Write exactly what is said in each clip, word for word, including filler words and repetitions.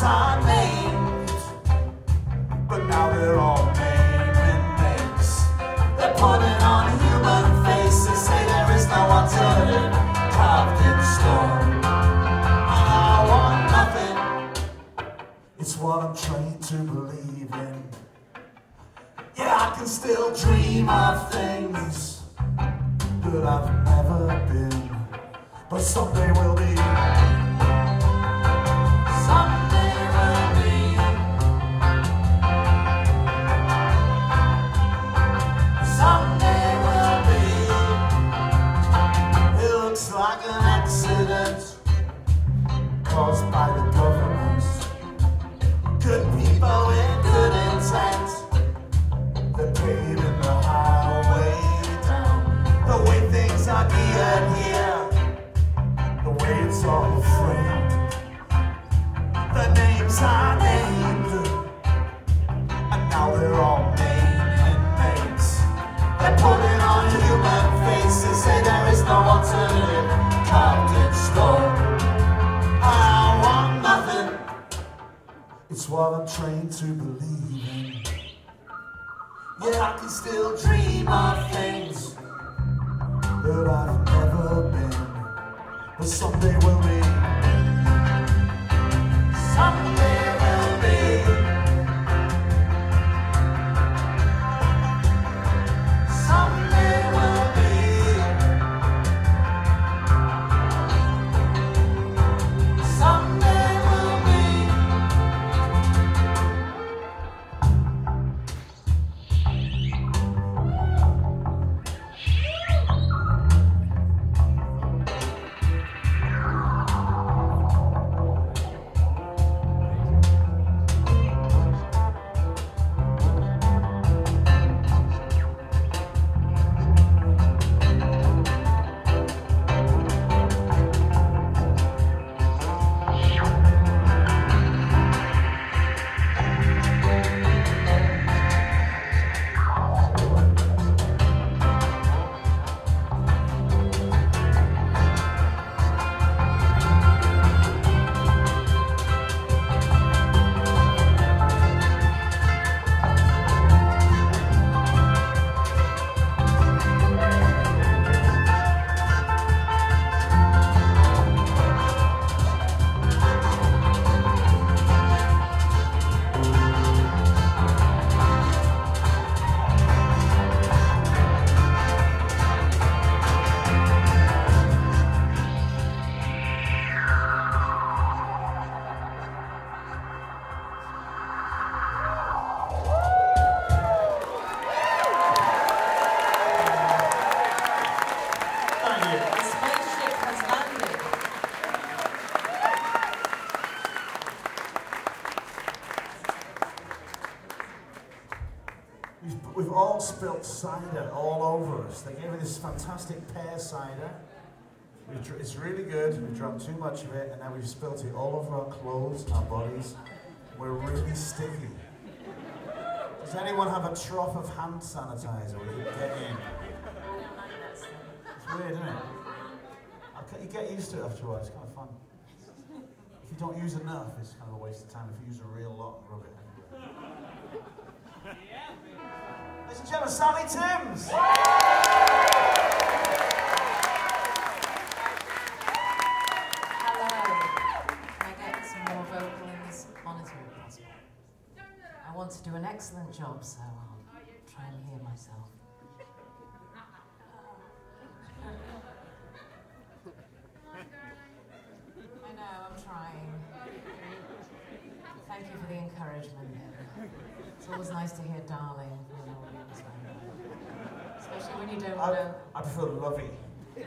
names are named, but now they're all naming names. They're putting on human faces, say there is no alternative carved in stone. And I want nothing, it's what I'm trained to believe in. Yeah, I can still dream of things that I've never been, but someday we'll be. Someday we'll be. Someday we'll be. It looks like an accident caused by the government. Good people with good intent, they're paving the highway down. The way things are geared here, the way it's all framed. The names are named, and now they're all naming names. They're putting on human faces, say there is no alternative carved in stone. I want nothing, it's what I'm trained to believe in. Yeah, I can still dream of things that I've never been, but someday we'll be. Someday we'll be. Someday we'll be. Someday we'll be. We've all spilt cider all over us. They gave me this fantastic pear cider. It's really good. We drank too much of it, and now we've spilt it all over our clothes and our bodies. We're really sticky. Does anyone have a trough of hand sanitizer we can get in? It's weird, isn't it? You get used to it after a while. It's kind of fun. If you don't use enough, it's kind of a waste of time. If you use a real lot and rub it everywhere. Ladies and gentlemen, Sally Timms! Hello. Can I get some more vocal in this monitor if possible? I want to do an excellent job, so I'll try and hear myself. I know, I'm trying. Thank you for the encouragement. It's always nice to hear darling from an audience member. Especially when you don't I, know. I prefer lovey. Lovey.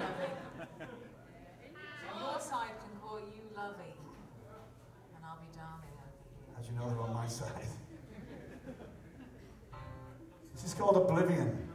Your side can call you lovey, and I'll be darling over here. As you know, they're on my side. This is called Oblivion.